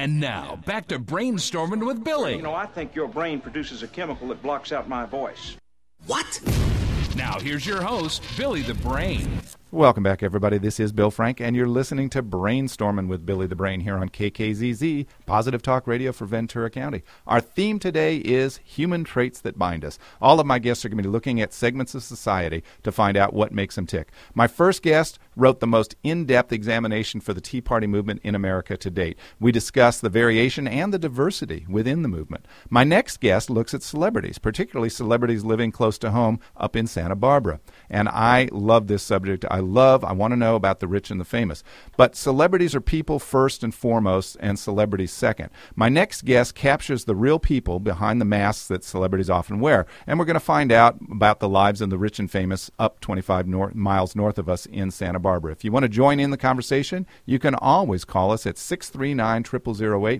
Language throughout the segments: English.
And now, back to Brainstorming with Billy. You know, I think your brain produces a chemical that blocks out my voice. What? Now, here's your host, Billy the Brain. Welcome back, everybody. This is Bill Frank, and you're listening to Brainstorming with Billy the Brain here on KKZZ, Positive Talk Radio for Ventura County. Our theme today is human traits that bind us. All of my guests are going to be looking at segments of society to find out what makes them tick. My first guest wrote the most in-depth examination for the Tea Party movement in America to date. We discuss the variation and the diversity within the movement. My next guest looks at celebrities, particularly celebrities living close to home up in Santa Barbara. And I love this subject. I want to know about the rich and the famous. But celebrities are people first and foremost, and celebrities second. My next guest captures the real people behind the masks that celebrities often wear. And we're going to find out about the lives of the rich and famous up 25 miles north of us in Santa Barbara. If you want to join in the conversation, you can always call us at 639-0008,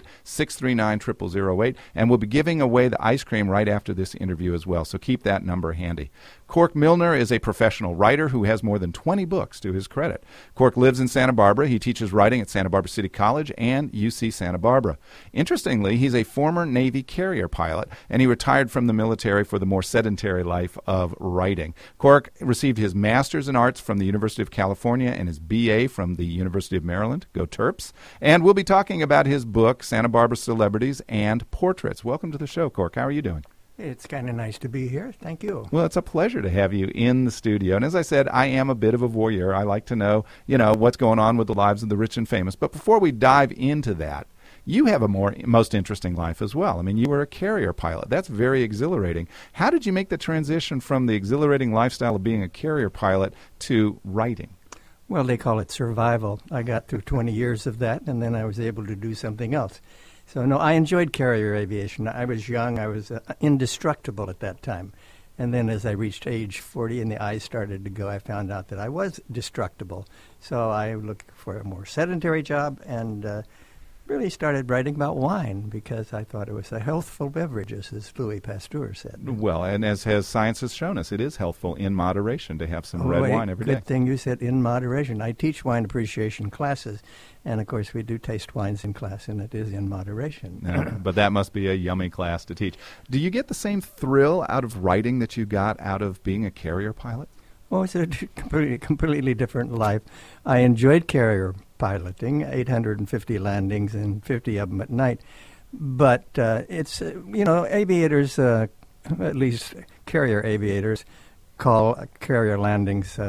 639-0008, and we'll be giving away the ice cream right after this interview as well. So keep that number handy. Cork Milner is a professional writer who has more than 20 books to his credit. Cork lives in Santa Barbara. He teaches writing at Santa Barbara City College and UC Santa Barbara. Interestingly, he's a former Navy carrier pilot, and he retired from the military for the more sedentary life of writing. Cork received his master's in arts from the University of California and his BA from the University of Maryland. Go Terps. And we'll be talking about his book, Santa Barbara Celebrities and Portraits. Welcome to the show, Cork. How are you doing? It's kind of nice to be here. Thank you. Well, it's a pleasure to have you in the studio. And as I said, I am a bit of a voyeur. I like to know, what's going on with the lives of the rich and famous. But before we dive into that, you have a most interesting life as well. I mean, you were a carrier pilot. That's very exhilarating. How did you make the transition from the exhilarating lifestyle of being a carrier pilot to writing? Well, they call it survival. I got through 20 years of that, and then I was able to do something else. So, no, I enjoyed carrier aviation. I was young. I was indestructible at that time. And then as I reached age 40 and the eyes started to go, I found out that I was destructible. So I looked for a more sedentary job and really started writing about wine because I thought it was a healthful beverage, as Louis Pasteur said. Well, and as science has shown us, it is healthful in moderation to have some red wine every day. Good thing you said in moderation. I teach wine appreciation classes, and, of course, we do taste wines in class, and it is in moderation. But that must be a yummy class to teach. Do you get the same thrill out of writing that you got out of being a carrier pilot? Well, it's a completely different life. I enjoyed carrier piloting, 850 landings and 50 of them at night. But it's, aviators, at least carrier aviators, call carrier landings,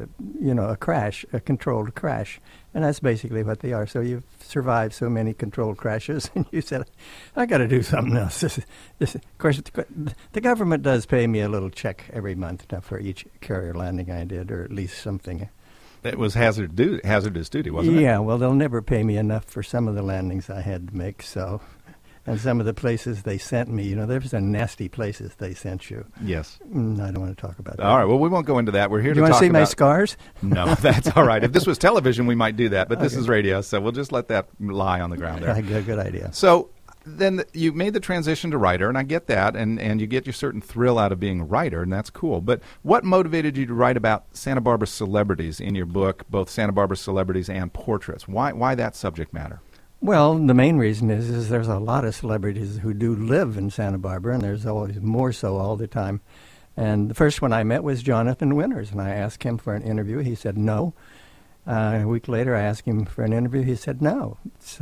a crash, a controlled crash. And that's basically what they are. So you've survived so many controlled crashes, and you said, I got to do something else. Of course, the government does pay me a little check every month for each carrier landing I did, or at least something. It was hazardous duty, wasn't it? Yeah, well, they'll never pay me enough for some of the landings I had to make, so... And some of the places they sent me, there's some nasty places they sent you. Yes. I don't want to talk about that. All right, well, we won't go into that. We're here to talk about... Do you want to see my scars? No, that's all right. If this was television, we might do that, but this is radio, so we'll just let that lie on the ground there. Good idea. So then you made the transition to writer, and I get that, and you get your certain thrill out of being a writer, and that's cool. But what motivated you to write about Santa Barbara celebrities in your book, both Santa Barbara Celebrities and Portraits? Why that subject matter? Well, the main reason is there's a lot of celebrities who do live in Santa Barbara, and there's always more so all the time. And the first one I met was Jonathan Winters, and I asked him for an interview. He said no. A week later, I asked him for an interview. He said no.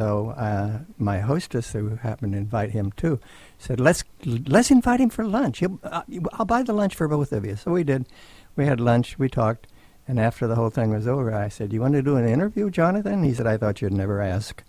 So my hostess, who happened to invite him too, said, let's invite him for lunch. I'll buy the lunch for both of you. So we did. We had lunch. We talked. And after the whole thing was over, I said, you want to do an interview, Jonathan? He said, I thought you'd never ask.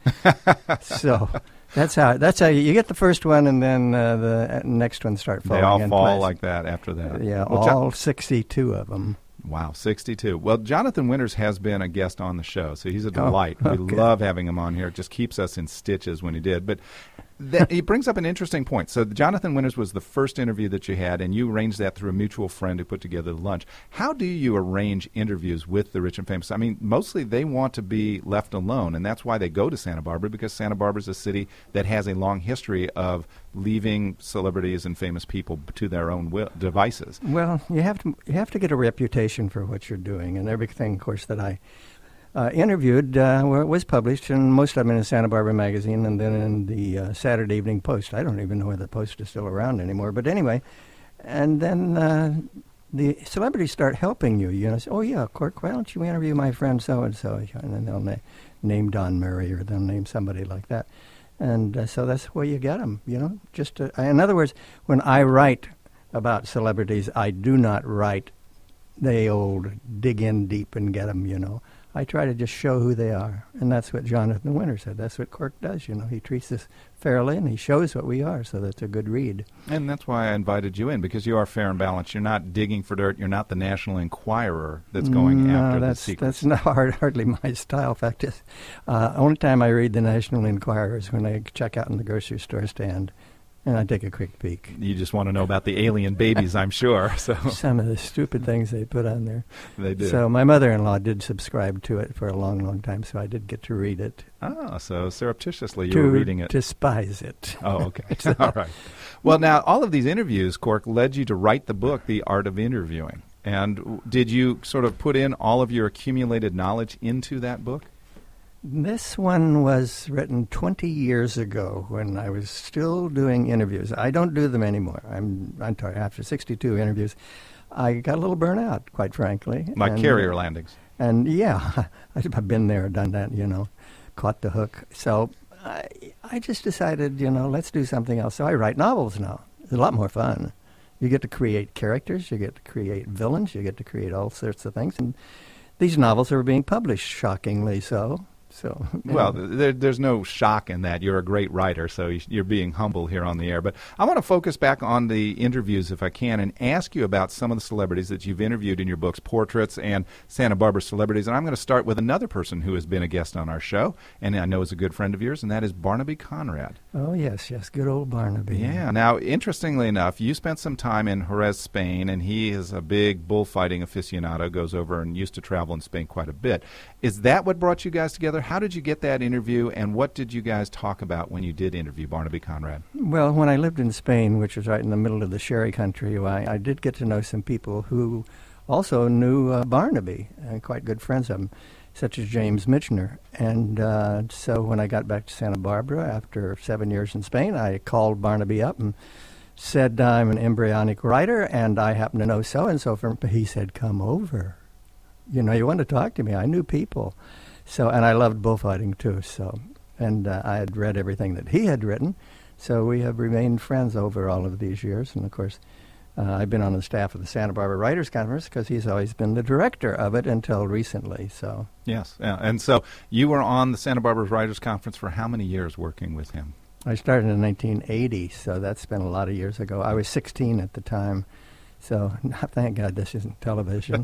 So that's how you get the first one, and then the next one start falling in place. They all fall like that after that. Yeah, well, all 62 of them. Wow, 62. Well, Jonathan Winters has been a guest on the show, so he's a delight. We love having him on here. It just keeps us in stitches when he did. But he brings up an interesting point. So Jonathan Winters was the first interview that you had, and you arranged that through a mutual friend who put together the lunch. How do you arrange interviews with the rich and famous? I mean, mostly they want to be left alone, and that's why they go to Santa Barbara, because Santa Barbara is a city that has a long history of leaving celebrities and famous people to their own devices. Well, you have to get a reputation for what you're doing, and everything, of course, that I interviewed was published, and most of them in Santa Barbara Magazine and then in the Saturday Evening Post. I don't even know whether the Post is still around anymore. But anyway, and then the celebrities start helping you. You know, say, oh, yeah, Cork, why don't you interview my friend so-and-so? And then they'll name Don Murray or they'll name somebody like that. And so that's where you get them, you know. In other words, when I write about celebrities, I do not write the old dig in deep and get them, you know. I try to just show who they are. And that's what Jonathan Winter said. That's what Cork does, you know. He treats us fairly and he shows what we are, so that's a good read. And that's why I invited you in, because you are fair and balanced. You're not digging for dirt. You're not the National Enquirer that's going after the secrets. That's not hardly my style. In fact, only time I read the National Enquirer is when I check out in the grocery store stand. And I take a quick peek. You just want to know about the alien babies, I'm sure. So some of the stupid things they put on there. They do. So my mother-in-law did subscribe to it for a long, long time, so I did get to read it. Oh, so surreptitiously you were reading it. To despise it. Oh, okay. So. All right. Well, now, all of these interviews, Cork, led you to write the book, The Art of Interviewing. And did you sort of put in all of your accumulated knowledge into that book? This one was written 20 years ago when I was still doing interviews. I don't do them anymore. I'm sorry, after 62 interviews, I got a little burnout, quite frankly. Like carrier landings. And, yeah, I've been there, done that, you know, caught the hook. So I just decided, you know, let's do something else. So I write novels now. It's a lot more fun. You get to create characters. You get to create villains. You get to create all sorts of things. And these novels are being published, shockingly so. So, well, there's no shock in that. You're a great writer, so you're being humble here on the air. But I want to focus back on the interviews, if I can, and ask you about some of the celebrities that you've interviewed in your books, Portraits and Santa Barbara Celebrities. And I'm going to start with another person who has been a guest on our show, and I know is a good friend of yours, and that is Barnaby Conrad. Oh, yes, good old Barnaby. Yeah. Now, interestingly enough, you spent some time in Jerez, Spain, and he is a big bullfighting aficionado, goes over and used to travel in Spain quite a bit. Is that what brought you guys together? How did you get that interview, and what did you guys talk about when you did interview Barnaby Conrad? Well, when I lived in Spain, which was right in the middle of the sherry country, I did get to know some people who also knew Barnaby, and quite good friends of him, such as James Michener. And so when I got back to Santa Barbara after 7 years in Spain, I called Barnaby up and said, I'm an embryonic writer, and I happen to know so-and-so. He said, come over. You know, you want to talk to me. I knew people. So, and I loved bullfighting too. So, and I had read everything that he had written. So we have remained friends over all of these years. And of course, I've been on the staff of the Santa Barbara Writers Conference because he's always been the director of it until recently. So yes, yeah. And so you were on the Santa Barbara Writers Conference for how many years working with him? I started in 1980, so that's been a lot of years ago. I was 16 at the time. So, thank God this isn't television.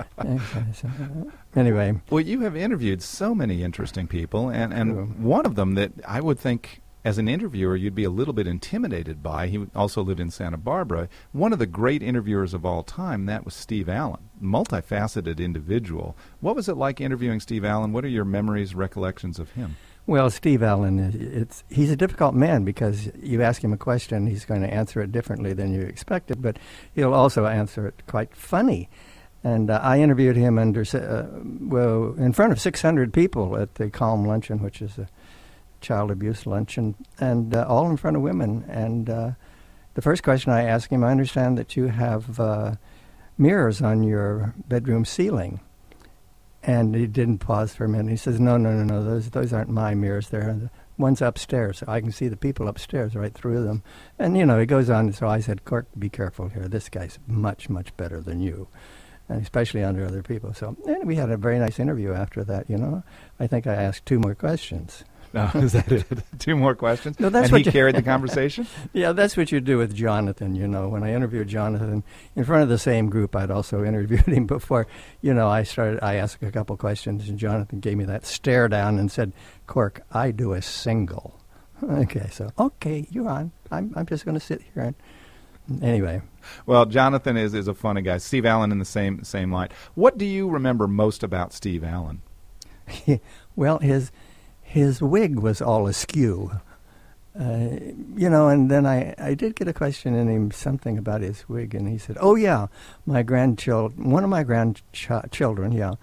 Anyway. Well, you have interviewed so many interesting people, and one of them that I would think, as an interviewer, you'd be a little bit intimidated by. He also lived in Santa Barbara. One of the great interviewers of all time, that was Steve Allen, multifaceted individual. What was it like interviewing Steve Allen? What are your memories, recollections of him? Well, Steve Allen, he's a difficult man because you ask him a question, he's going to answer it differently than you expected, but he'll also answer it quite funny. And I interviewed him in front of 600 people at the Calm Luncheon, which is a child abuse luncheon, and all in front of women. And the first question I asked him, I understand that you have mirrors on your bedroom ceiling. And he didn't pause for a minute. He says, no, those aren't my mirrors. They're the ones upstairs. So I can see the people upstairs right through them. And, you know, he goes on. So I said, Cork, be careful here. This guy's much, much better than you, and especially under other people. So and we had a very nice interview after that, you know. I think I asked 2 more questions. Oh, is that it? 2 more questions? No, that's and he carried the conversation? Yeah, that's what you do with Jonathan, you know. When I interviewed Jonathan in front of the same group, I'd also interviewed him before. You know, I asked a couple questions, and Jonathan gave me that stare down and said, Cork, I do a single. Okay, so, okay, you're on. I'm just going to sit here and anyway. Well, Jonathan is a funny guy. Steve Allen in the same line. What do you remember most about Steve Allen? Well, his wig was all askew, you know, and then I did get a question in him, something about his wig, and he said, oh, yeah, one of my grandchildren,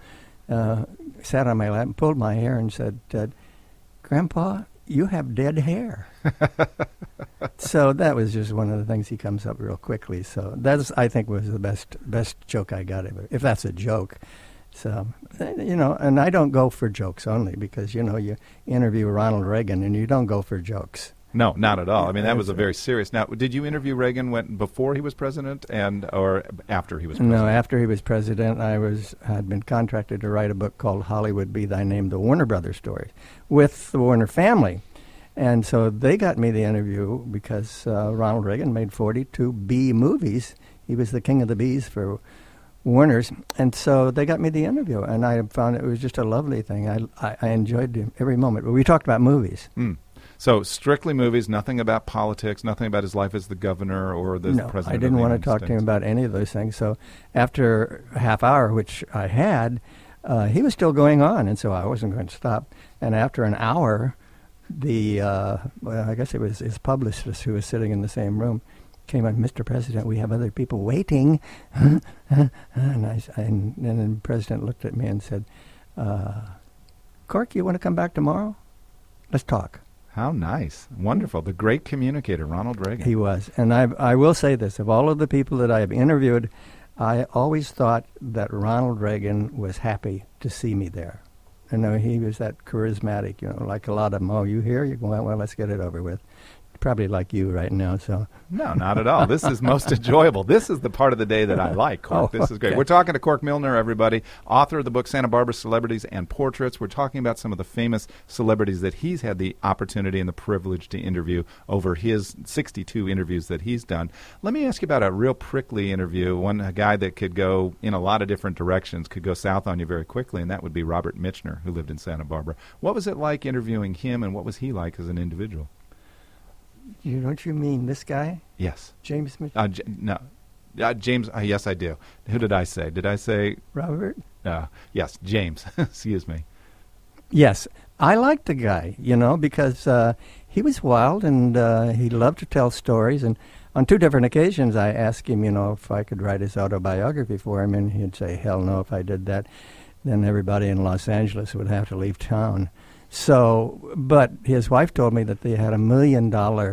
sat on my lap and pulled my hair and said, "Grandpa, you have dead hair." So that was just one of the things he comes up real quickly. So that's, I think, was the best joke I got ever, if that's a joke. So, and I don't go for jokes only because, you interview Ronald Reagan and you don't go for jokes. No, not at all. I mean, that was a very serious. Now, did you interview Reagan before he was president or after he was president? No, after he was president. Had been contracted to write a book called Hollywood Be Thy Name, the Warner Brothers stories, with the Warner family. And so they got me the interview because Ronald Reagan made 42 B movies. He was the king of the Bs for Warner's. And so they got me the interview, and I found it was just a lovely thing. I enjoyed every moment. But we talked about movies. Mm. So strictly movies, nothing about politics, nothing about his life as the governor or the president. No, I didn't want to talk to him about any of those things. So after a half hour, which I had, he was still going on, and so I wasn't going to stop. And after an hour, I guess it was his publicist who was sitting in the same room, came on, "Mr. President, we have other people waiting." And then the president looked at me and said, "Cork, you want to come back tomorrow? Let's talk." How nice. Wonderful. The great communicator, Ronald Reagan. He was. And I will say this. Of all of the people that I have interviewed, I always thought that Ronald Reagan was happy to see me there. He was that charismatic, like a lot of them. "Oh, you here? You're going, well, let's get it over with." Probably like you right now, so. No, not at all. This is most enjoyable. This is the part of the day that I like, Cork. This is great. Okay. We're talking to Cork Milner, everybody, author of the book Santa Barbara Celebrities and Portraits. We're talking about some of the famous celebrities that he's had the opportunity and the privilege to interview over his 62 interviews that he's done. Let me ask you about a real prickly interview, a guy that could go in a lot of different directions, could go south on you very quickly, and that would be Robert Michener, who lived in Santa Barbara. What was it like interviewing him, and what was he like as an individual? Don't you mean this guy? Yes. James Mitchell? No. James, yes, I do. Who did I say? Did I say? Robert? Yes, James. Excuse me. Yes. I liked the guy, because he was wild and he loved to tell stories. And on 2 different occasions, I asked him, if I could write his autobiography for him, and he'd say, "Hell no, if I did that, then everybody in Los Angeles would have to leave town." So, but his wife told me that they had $1 million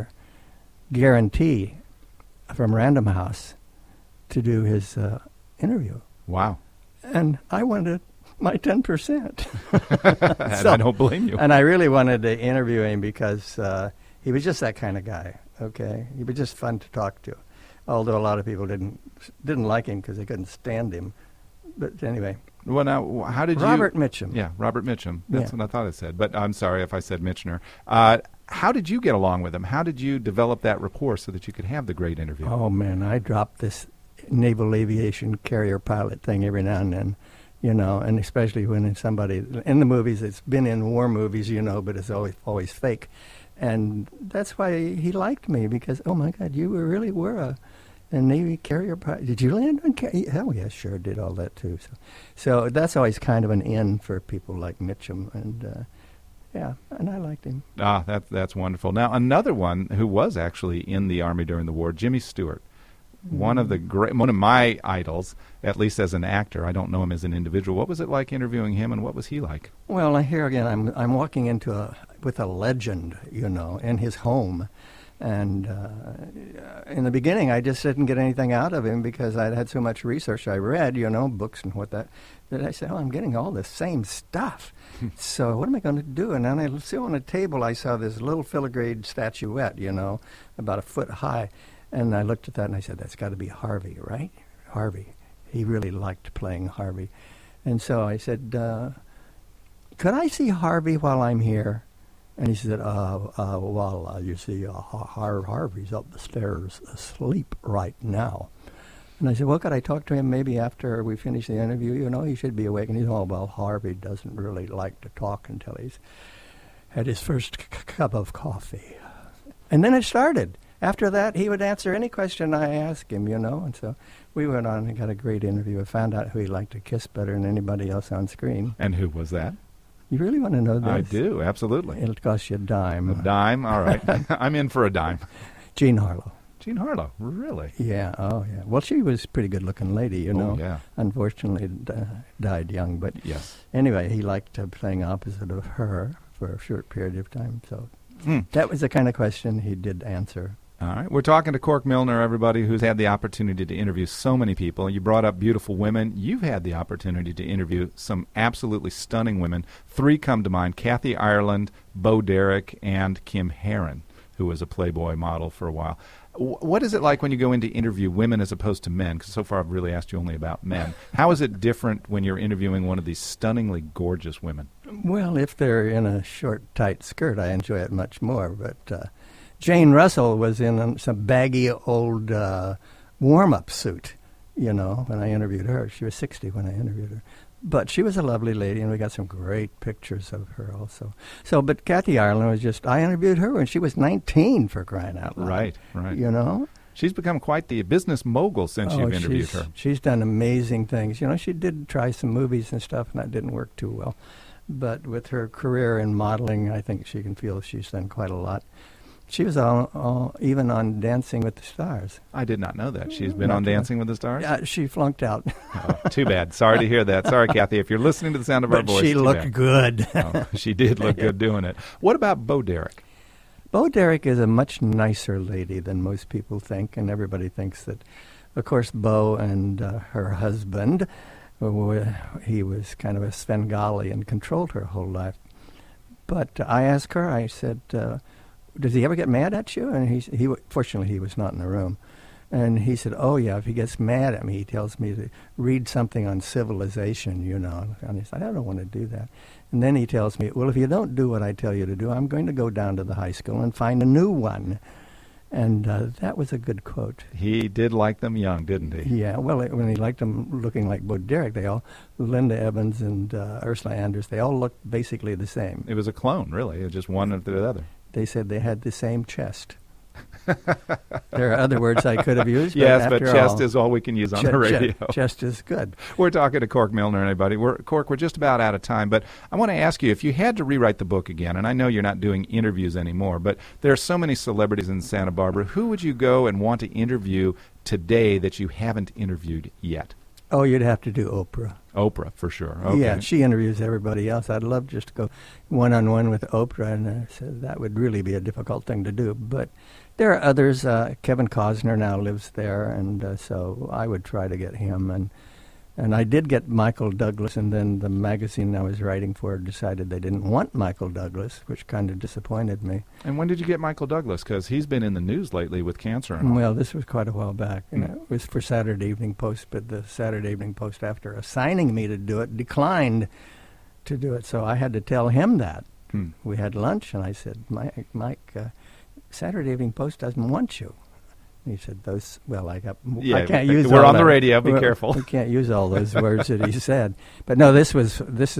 guarantee from Random House to do his interview. Wow. And I wanted my 10%. And I don't blame you. And I really wanted to interview him because he was just that kind of guy, okay? He was just fun to talk to, although a lot of people didn't like him because they couldn't stand him. But anyway. Well, now, how did Robert Mitchum. Yeah, Robert Mitchum. That's what I thought I said. But I'm sorry if I said Michener. How did you get along with him? How did you develop that rapport so that you could have the great interview? Oh, man, I dropped this naval aviation carrier pilot thing every now and then, and especially when it's somebody in the movies, it's been in war movies, but it's always fake. And that's why he liked me because, oh, my God, you really were a Navy carrier pilot. Did you land on carrier? Hell, yeah, sure, did all that, too. So that's always kind of an in for people like Mitchum, and and I liked him. That's wonderful. Now, another one who was actually in the Army during the war, Jimmy Stewart. One of my idols, at least as an actor. I don't know him as an individual. What was it like interviewing him, and what was he like? Well, here again, I'm walking with a legend, in his home. And in the beginning, I just didn't get anything out of him because I'd had so much research. I read, books and that I said, I'm getting all the same stuff. So what am I going to do? And then I see on a table, I saw this little filigree statuette, about a foot high. And I looked at that and I said, that's got to be Harvey, right? Harvey. He really liked playing Harvey. And so I said, could I see Harvey while I'm here? And he said, you see, Harvey's up the stairs asleep right now. And I said, well, could I talk to him maybe after we finish the interview? He should be awake. And he said, oh, well, Harvey doesn't really like to talk until he's had his first cup of coffee. And then it started. After that, he would answer any question I asked him, And so we went on and got a great interview. I found out who he liked to kiss better than anybody else on screen. And who was that? You really want to know this? I do, absolutely. It'll cost you a dime. A dime? All right. I'm in for a dime. Jean Harlow. Jean Harlow, really? Yeah, oh yeah. Well, she was a pretty good-looking lady, you know. Yeah. Unfortunately, died young. But Yes. anyway, he liked playing opposite of her for a short period of time. So that was the kind of question he did answer. All right. We're talking to Cork Milner, everybody, who's had the opportunity to interview so many people. You brought up beautiful women. You've had the opportunity to interview some absolutely stunning women. 3 come to mind: Kathy Ireland, Bo Derek, and Kim Herron, who was a Playboy model for a while. What is it like when you go in to interview women as opposed to men? Because so far I've really asked you only about men. How is it different when you're interviewing one of these stunningly gorgeous women? Well, if they're in a short, tight skirt, I enjoy it much more. But Jane Russell was in some baggy old warm-up suit, you know, when I interviewed her. She was 60 when I interviewed her. But she was a lovely lady, and we got some great pictures of her also. But Kathy Ireland was just, I interviewed her when she was 19, for crying out loud. Right. You know? She's become quite the business mogul since you've interviewed her. She's done amazing things. You know, she did try some movies and stuff, and that didn't work too well. But with her career in modeling, I think she can feel she's done quite a lot. She was even on Dancing with the Stars. I did not know that. She's been on Dancing with the Stars? Yeah, she flunked out. Oh, too bad. Sorry to hear that. Sorry, Kathy. If you're listening to the sound of our voice, she looked bad. good. Oh, she did look good doing it. What about Bo Derek? Bo Derek is a much nicer lady than most people think, and everybody thinks that, of course, Bo and her husband, he was kind of a Svengali and controlled her whole life. But I asked her, I said, does he ever get mad at you? And he fortunately, he was not in the room. And he said, oh, yeah, if he gets mad at me, he tells me to read something on civilization, you know. And he said, I don't want to do that. And then he tells me, well, if you don't do what I tell you to do, I'm going to go down to the high school and find a new one. And that was a good quote. He did like them young, didn't he? Yeah, well, when he liked them looking like Bo Derek, Linda Evans and Ursula Andress, they all looked basically the same. It was a clone, really. It was just one after the other. They said they had the same chest. There are other words I could have used. Yes, but chest is all we can use on the radio. Chest is good. We're talking to Cork Milner, anybody. Cork, we're just about out of time, but I want to ask you, if you had to rewrite the book again, and I know you're not doing interviews anymore, but there are so many celebrities in Santa Barbara, who would you go and want to interview today that you haven't interviewed yet? Oh, you'd have to do Oprah. Oprah, for sure. Okay. Yeah, she interviews everybody else. I'd love just to go one-on-one with Oprah, and so that would really be a difficult thing to do. But there are others. Kevin Costner now lives there, and so I would try to get him. And I did get Michael Douglas, and then the magazine I was writing for decided they didn't want Michael Douglas, which kind of disappointed me. And when did you get Michael Douglas? Because he's been in the news lately with cancer. And well, this was quite a while back, and it was for Saturday Evening Post, but the Saturday Evening Post, after assigning me to do it, declined to do it. So I had to tell him that. We had lunch, and I said, Mike, Saturday Evening Post doesn't want you. He said, I can't use we're all on that. the radio, be careful. We can't use all those words that he said. But no, this is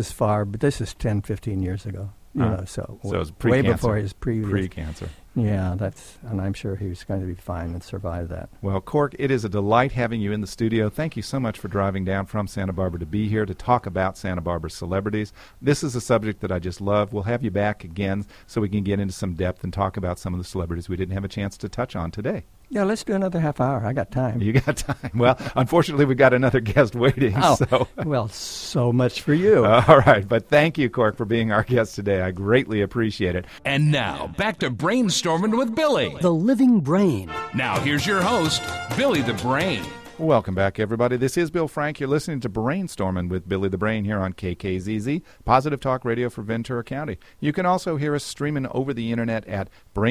10, 15 years ago. So it was way before his previous. Pre-cancer. Yeah, and I'm sure he was going to be fine and survive that. Well, Cork, it is a delight having you in the studio. Thank you so much for driving down from Santa Barbara to be here to talk about Santa Barbara celebrities. This is a subject that I just love. We'll have you back again so we can get into some depth and talk about some of the celebrities we didn't have a chance to touch on today. Yeah, let's do another half hour. I got time. You got time. Well, unfortunately, we've got another guest waiting. Oh, so. Well, so much for you. All right. But thank you, Cork, for being our guest today. I greatly appreciate it. And now, back to Brainstorming with Billy. The Living Brain. Now, here's your host, Billy the Brain. Welcome back, everybody. This is Bill Frank. You're listening to Brainstorming with Billy the Brain here on KKZZ, Positive Talk Radio for Ventura County. You can also hear us streaming over the internet at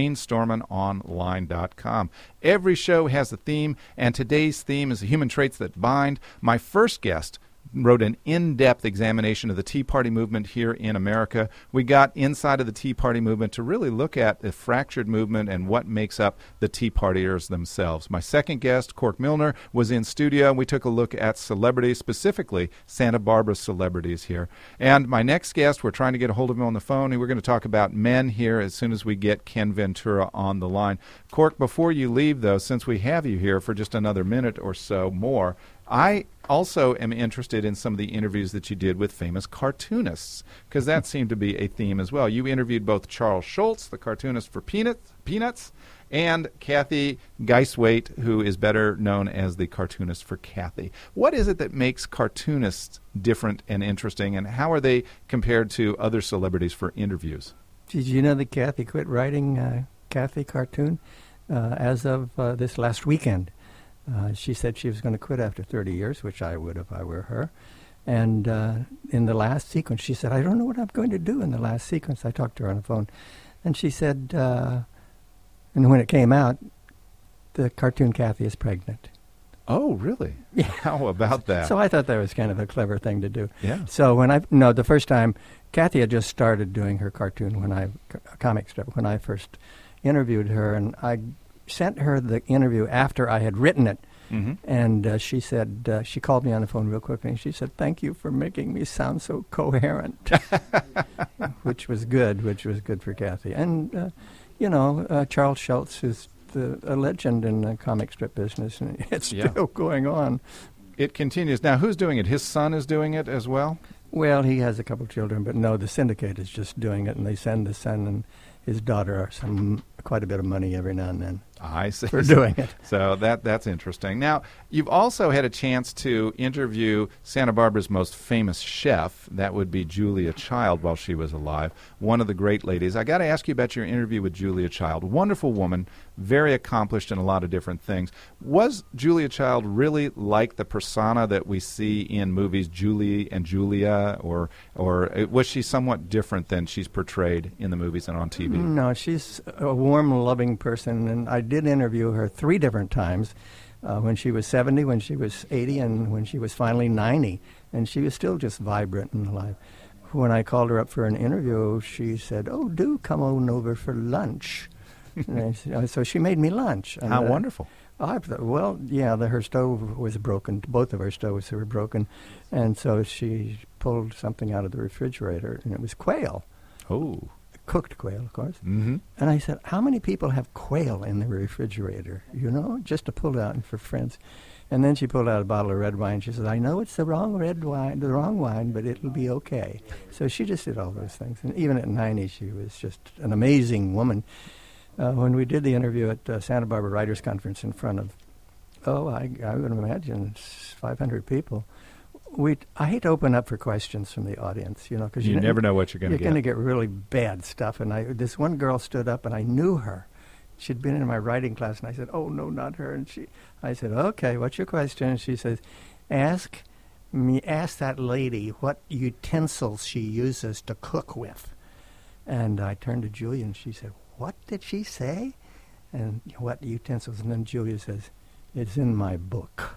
brainstormingonline.com. Every show has a theme, and today's theme is the human traits that bind. My first guest wrote an in-depth examination of the Tea Party movement here in America. We got inside of the Tea Party movement to really look at the fractured movement and what makes up the Tea Partiers themselves. My second guest, Cork Milner, was in studio. We took a look at celebrities, specifically Santa Barbara celebrities here. And my next guest, we're trying to get a hold of him on the phone, and we're going to talk about men here as soon as we get Ken Ventura on the line. Cork, before you leave, though, since we have you here for just another minute or so more, I also am interested in some of the interviews that you did with famous cartoonists, because that seemed to be a theme as well. You interviewed both Charles Schulz, the cartoonist for Peanuts, and Kathy Geiswaite, who is better known as the cartoonist for Kathy. What is it that makes cartoonists different and interesting, and how are they compared to other celebrities for interviews? Did you know that Kathy quit writing Kathy cartoon as of this last weekend? She said she was going to quit after 30 years, which I would if I were her. And in the last sequence, she said, I don't know what I'm going to do in the last sequence. I talked to her on the phone. And she said, and when it came out, the cartoon Kathy is pregnant. Oh, really? Yeah. How about that? So I thought that was kind of a clever thing to do. Yeah. So the first time, Kathy had just started doing her cartoon comic strip when I first interviewed her, and I sent her the interview after I had written it. Mm-hmm. And she said, she called me on the phone real quickly, and she said, thank you for making me sound so coherent, which was good for Kathy. And, Charles Schulz is a legend in the comic strip business, and it's still going on. It continues. Now, who's doing it? His son is doing it as well? Well, he has a couple children, but no, the syndicate is just doing it, and they send the son and his daughter quite a bit of money every now and then. I see. For doing it. So that's interesting. Now, you've also had a chance to interview Santa Barbara's most famous chef. That would be Julia Child while she was alive, one of the great ladies. I got to ask you about your interview with Julia Child. Wonderful woman, very accomplished in a lot of different things. Was Julia Child really like the persona that we see in movies, Julie and Julia, or was she somewhat different than she's portrayed in the movies and on TV? No, she's a warm, loving person, and I did interview her 3 different times, when she was 70, when she was 80, and when she was finally 90, and she was still just vibrant and alive. When I called her up for an interview, she said, "Oh, do come on over for lunch." So she made me lunch. And, how wonderful. I thought, well, yeah, her stove was broken. Both of our stoves were broken, and so she pulled something out of the refrigerator, and it was quail. Oh. Cooked quail, of course. Mm-hmm. And I said, how many people have quail in the refrigerator, just to pull out for friends? And then she pulled out a bottle of red wine. She said, I know it's the wrong wine, but it'll be okay. So she just did all those things. And even at 90, she was just an amazing woman. When we did the interview at Santa Barbara Writers' Conference in front of, I would imagine 500 people, I hate to open up for questions from the audience, because you never know what you're going to get. You're going to get really bad stuff. And this one girl stood up, and I knew her. She'd been in my writing class, and I said, "Oh no, not her." And I said, "Okay, what's your question?" And she says, "Ask that lady what utensils she uses to cook with." And I turned to Julia, and she said, "What did she say?" And what utensils? And then Julia says, "It's in my book."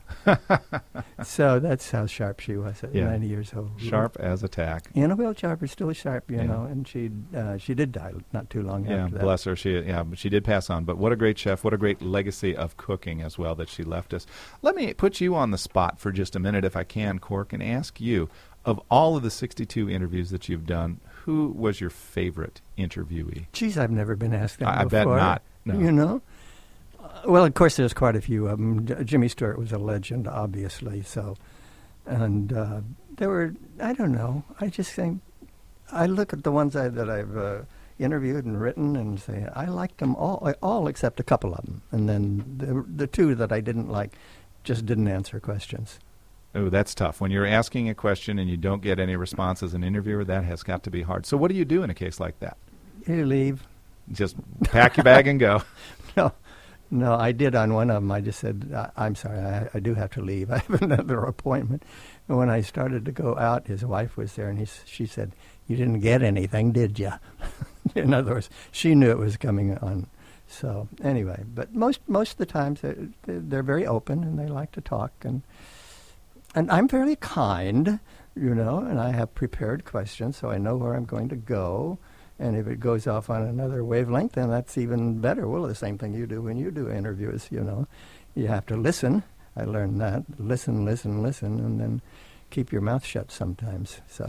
So that's how sharp she was at 90 years old. Sharp as a tack. Anna Will Sharper, still sharp, you know, and she did die not too long after that. Yeah, bless her. She did pass on. But what a great chef, what a great legacy of cooking as well that she left us. Let me put you on the spot for just a minute, if I can, Cork, and ask you, of all of the 62 interviews that you've done, who was your favorite interviewee? Geez, I've never been asked that I before. bet not. No. You know? Well, of course, there's quite a few of them. Jimmy Stewart was a legend, obviously. So, and there were, I don't know. I just think, I look at the ones that I've interviewed and written and say, I liked them all except a couple of them. And then the 2 that I didn't like just didn't answer questions. Oh, that's tough. When you're asking a question and you don't get any response as an interviewer, that has got to be hard. So what do you do in a case like that? You leave. Just pack your bag and go. No, I did on one of them. I just said, I'm sorry, I do have to leave. I have another appointment. And when I started to go out, his wife was there, and she said, you didn't get anything, did you? In other words, she knew it was coming on. So anyway, but most of the times they're very open, and they like to talk. And I'm fairly kind, you know, and I have prepared questions, so I know where I'm going to go. And if it goes off on another wavelength, then that's even better. Well, the same thing you do when you do interviews, you know. You have to listen. I learned that. Listen, and then keep your mouth shut sometimes. So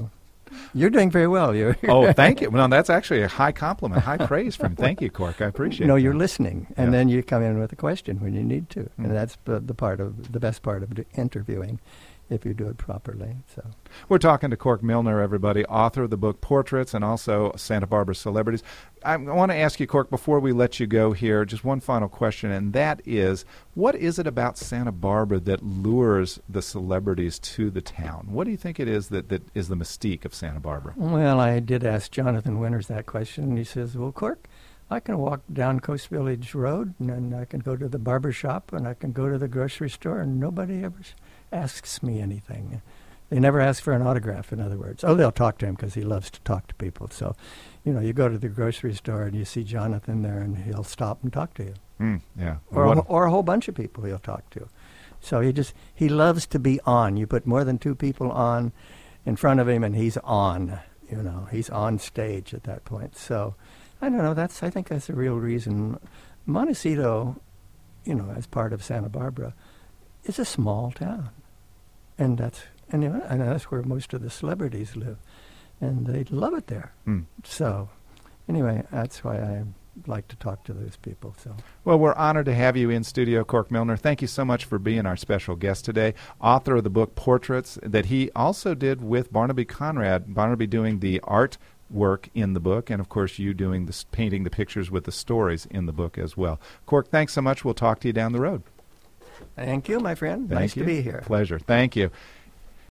You're doing very well. Oh, thank you. Well, that's actually a high compliment, high praise from. Thank you, Cork. I appreciate it. No, you're listening, and Yeah. then you come in with a question when you need to, and that's the best part of interviewing, if you do it properly. So We're talking to Cork Milner, everybody, author of the book Portraits and also Santa Barbara Celebrities. I want to ask you, Cork, before we let you go here, just one final question, and that is, what is it about Santa Barbara that lures the celebrities to the town? What do you think it is that is the mystique of Santa Barbara? Well, I did ask Jonathan Winters that question, and he says, well, Cork, I can walk down Coast Village Road, and then I can go to the barber shop, and I can go to the grocery store, and nobody ever asks me anything. They never ask for an autograph, in other words. Oh, they'll talk to him because he loves to talk to people. So, you go to the grocery store and you see Jonathan there, and he'll stop and talk to you. Yeah. Or a whole bunch of people he'll talk to. So he loves to be on. You put more than two people on in front of him, and he's on. He's on stage at that point. So, I don't know. I think that's the real reason. Montecito, as part of Santa Barbara, is a small town, and that's where most of the celebrities live, and they love it there. So, anyway, that's why I like to talk to those people. So, well, we're honored to have you in studio, Cork Milner. Thank you so much for being our special guest today. Author of the book Portraits, that he also did with Barnaby Conrad. Barnaby doing the art work in the book, and of course you doing painting the pictures with the stories in the book as well. Cork, thanks so much. We'll talk to you down the road. Thank you, my friend. Nice to be here. Pleasure. Thank you.